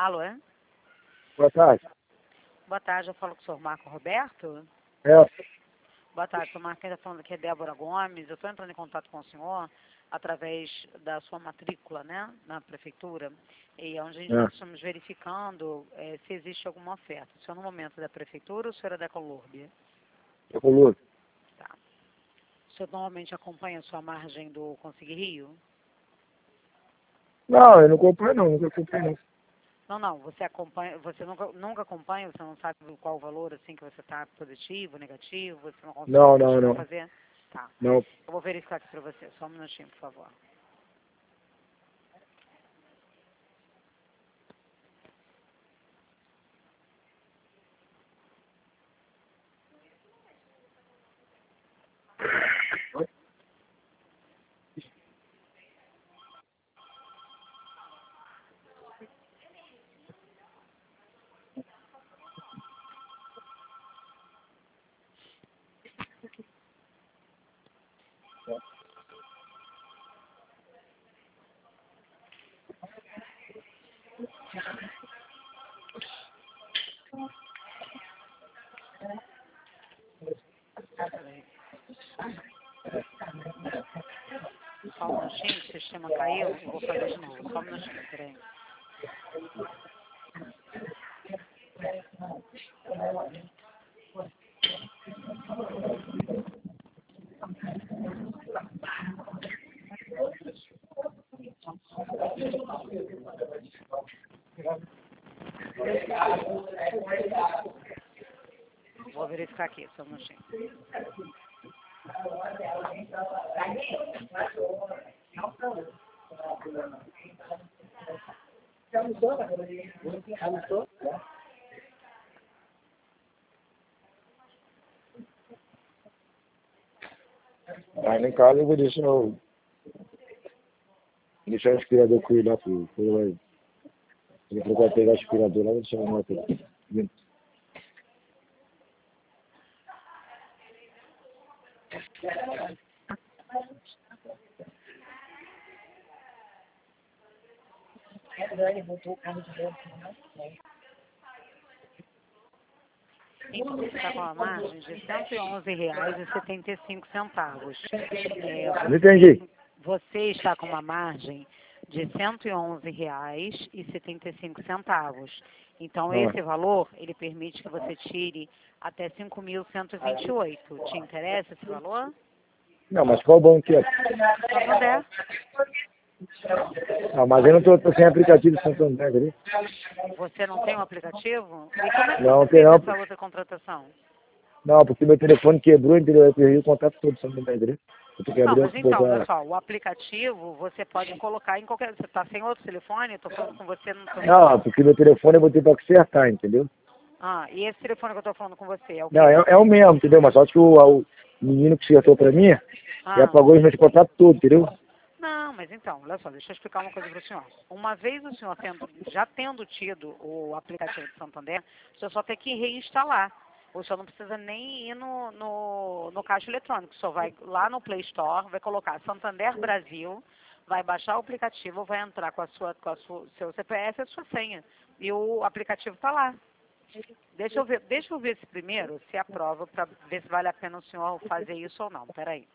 Alô, é? Boa tarde. Boa tarde, eu falo com o senhor Marco Roberto. É, Boa tarde, sou Marco, quem está falando aqui é Débora Gomes. Eu estou entrando em contato com o senhor através da sua matrícula, né, na prefeitura, e onde nós estamos verificando se existe alguma oferta. O senhor no momento da prefeitura ou o senhor é da Colômbia? eu coloco. Tá. O senhor normalmente acompanha a sua margem do Conseguir Rio? Não, eu não comprei não, nunca comprei não. Não, você acompanha, você nunca acompanha, você não sabe qual o valor assim que você está positivo, negativo, você não consegue Não. fazer? Tá. Não. Eu vou verificar aqui para você, só um minutinho, por favor. Peraí. Só um minutinho, o sistema caiu, eu vou fazer de novo. Só um minutinho, peraí. Vou verificar aqui, só um minutinho. Aí em casa eu vou deixar o aspirador com ele lá pro ele vai pegar o aspirador lá e deixar o moto aqui. Então, você está com a margem de R$ 111,75. Não entendi. Você está com uma margem de R$ 111,75. Então, esse valor, ele permite que você tire até 5.128. Te interessa esse valor? Não, mas qual banco que é? Santander. Ah, mas eu não tô sem aplicativo de Santander, ali. Você não tem um aplicativo? E como é que Não, você tem fez não. essa outra contratação? Não, porque meu telefone quebrou, entendeu? Eu perdi o contato todo do Santander, entendeu? Eu tenho que Não, abrir mas então, olha botar... só, o aplicativo você pode colocar em qualquer... Você está sem outro telefone? Estou falando com você no seu... Não, porque meu telefone eu botei pra consertar, entendeu? Ah, e esse telefone que eu estou falando com você é o quê? Não, é o mesmo, entendeu? Mas só que o menino que consertou pra mim, ele apagou os meus contatos todos, entendeu? Não, mas então, olha só, deixa eu explicar uma coisa para o senhor. Uma vez o senhor já tendo tido o aplicativo de Santander, o senhor só tem que reinstalar. O senhor não precisa nem ir no caixa eletrônico. O senhor vai lá no Play Store, vai colocar Santander Brasil, vai baixar o aplicativo, vai entrar com seu CPF e a sua senha. E o aplicativo está lá. Deixa eu ver se primeiro se aprova para ver se vale a pena o senhor fazer isso ou não. Peraí.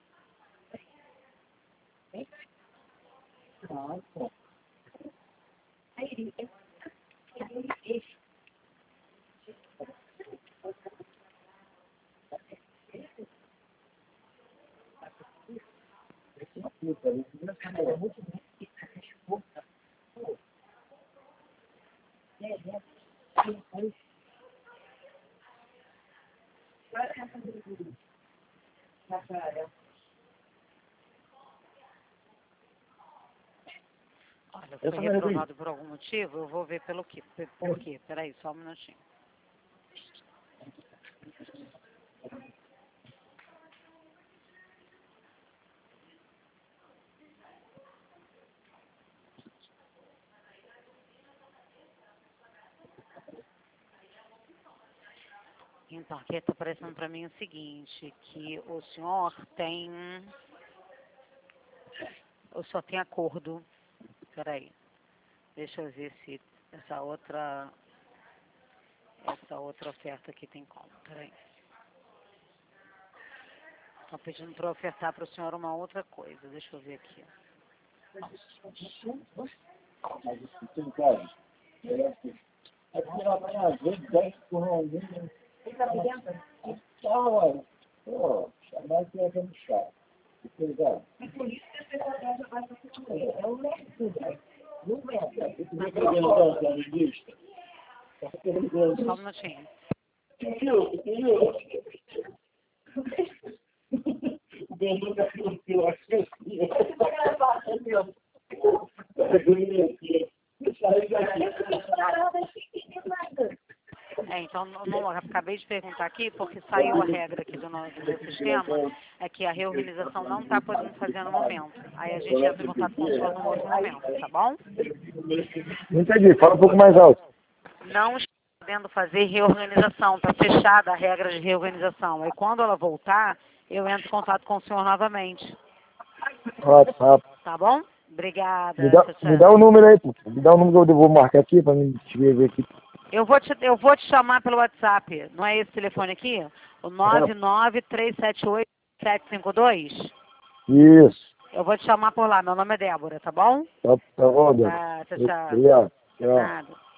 Olha, foi reprovado por algum motivo, eu vou ver por quê. Peraí, só um minutinho. Então, aqui está aparecendo para mim o seguinte, que o senhor tem acordo. Peraí, deixa eu ver se Essa outra oferta aqui tem como, peraí. Estão pedindo para ofertar para o senhor uma outra coisa, deixa eu ver aqui. Só um minutinho. Então, não, acabei de perguntar aqui, porque saiu a regra aqui do meu sistema, é que a reorganização não está podendo fazer no momento. Aí a gente entra em contato com o senhor num outro momento, tá bom? Não entendi, fala um pouco mais alto. Não está podendo fazer reorganização, está fechada a regra de reorganização. Aí quando ela voltar, eu entro em contato com o senhor novamente. Tá bom? Obrigada. Me dá o número aí, pô. Me dá o número que eu vou marcar aqui pra mim te ver aqui. Eu vou te chamar pelo WhatsApp. Não é esse telefone aqui? O 99378-752? Isso. Eu vou te chamar por lá. Meu nome é Débora, tá bom? Tá bom, Débora. Tchau, tchau. Obrigado. Tchau. Nada.